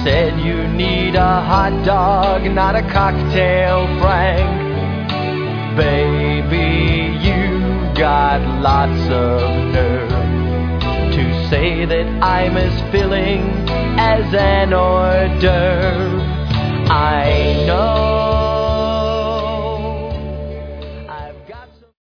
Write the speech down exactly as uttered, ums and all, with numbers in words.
said you need a hot dog, not a cocktail, Frank. Baby, you got lots of nerve to say that I'm as filling as an hors d'oeuvre. I know